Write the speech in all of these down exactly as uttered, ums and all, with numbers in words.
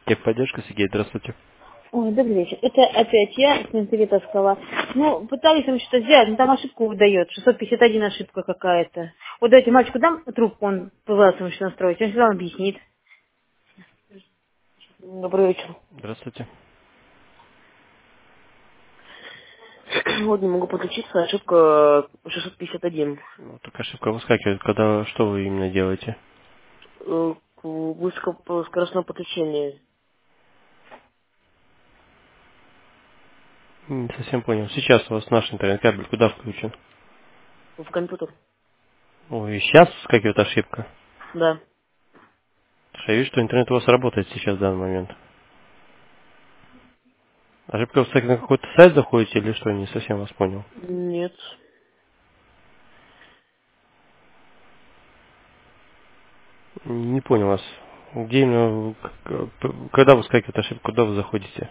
Техподдержка, Сергей, здравствуйте. Ой, добрый вечер. Это опять я с Менцеветовского. Ну, пытались там что-то сделать, но там ошибку выдает. шестьсот пятьдесят один ошибка какая-то. Вот давайте мальчику дам трубку, он пытался ему что настроить. Он всегда объяснит. Добрый вечер. Здравствуйте. Вот не могу подключиться, ошибка шестьсот пятьдесят один. Ну, так ошибка выскакивает, когда что вы именно делаете? Э, Высокоскоростное подключение Не совсем понял. Сейчас у вас наш интернет-кабель куда включен? в компьютер. Ой, сейчас выскакивает ошибка. Да. Потому что я вижу, что интернет у вас работает сейчас в данный момент. Ошибка выскакивает на какой-то сайт заходите или что? Не совсем вас понял. Нет. Не понял вас. Где именно, к- когда выскакивает ошибка, куда вы заходите?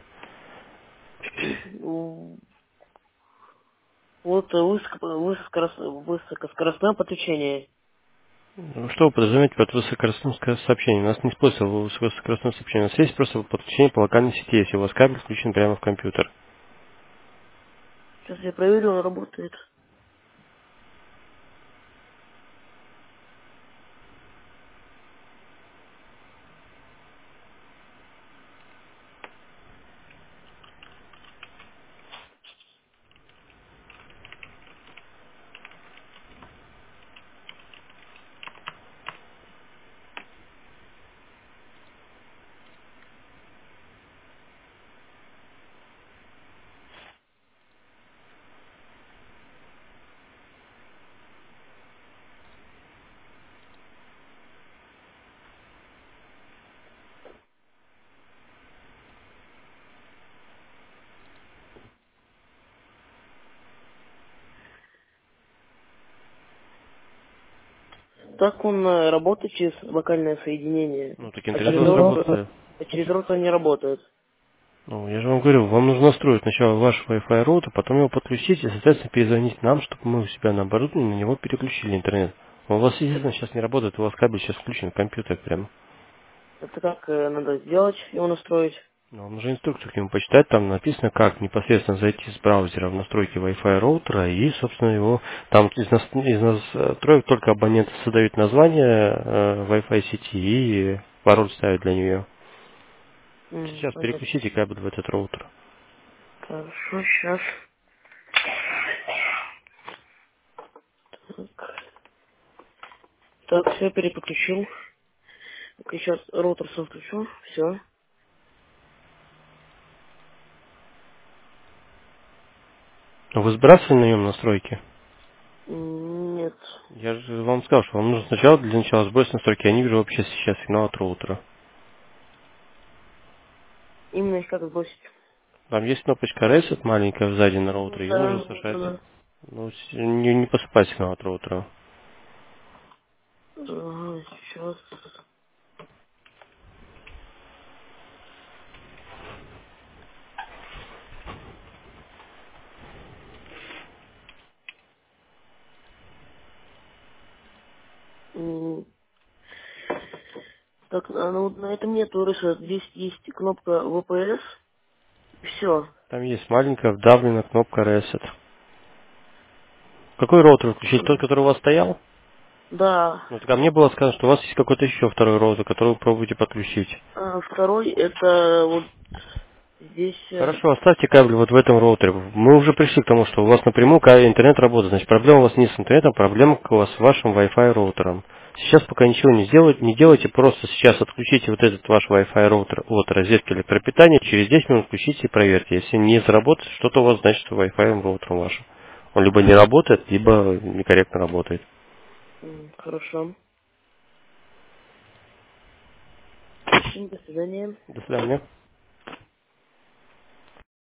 Вот высоко- высокоскоростное высокоскоростное подключение. Ну, что вы подразумеваете под высокоскоростным ска- сообщением? У нас не используется высокоскоростное сообщение. У нас есть просто подключение по локальной сети, если у вас кабель включен прямо в компьютер. Сейчас я проверю, он работает. Так он э, работает через локальное соединение, Ну, так а интернет у через вас роутер, работает. а через роутер не работает. Ну, я же вам говорю, вам нужно настроить сначала ваш Wi-Fi роутер, потом его подключить и, соответственно, перезвонить нам, чтобы мы у себя на оборудовании на него переключили интернет. У вас, естественно, сейчас не работает, у вас кабель сейчас включен в компьютер прямо. Это как э, надо сделать, его настроить? Но вам нужно инструкцию к нему почитать, там написано, как непосредственно зайти с браузера в настройки Wi-Fi роутера и, собственно, его там из, нас, из настроек только абоненты создают название э, Wi-Fi сети и пароль ставят для нее. М, Сейчас понятно. переключите кабель в этот роутер. Хорошо, сейчас. Так, так все переподключил. Так, сейчас роутер сам включу. Все. Вы сбрасывали на нем настройки? Нет. Я же вам сказал, что вам нужно сначала для начала сбросить настройки. Я не вижу вообще сейчас сигнала от роутера. Именно их как сбросить? Там есть кнопочка Reset маленькая сзади на роутере, ее нужно Да, зажать. да, Ну, с- не, не поступает сигнал от роутера. да. Ага, сейчас. М, Так, а, ну вот на этом нету Reset. Здесь есть кнопка ви пи эс. Все. Там есть маленькая вдавленная кнопка Reset. Какой роутер включить? Тот, который у вас стоял? Да. Ну, так а мне было сказано, что у вас есть какой-то еще второй роутер, который вы пробуете подключить. А второй это вот здесь. э, Хорошо, оставьте кабель вот в этом роутере. Мы уже пришли к тому, что у вас напрямую ка- интернет работает. Значит, проблема у вас не с интернетом, проблема у вас с вашим Wi-Fi роутером. Сейчас пока ничего не сделать, не делайте, просто сейчас отключите вот этот ваш Wi-Fi роутер от розетки электропитания, через десять минут включите и проверьте. Если не заработает, что-то у вас значит с Wi-Fi роутером вашим. Он либо не работает, либо некорректно работает. м, Хорошо. Всем до свидания. До свидания.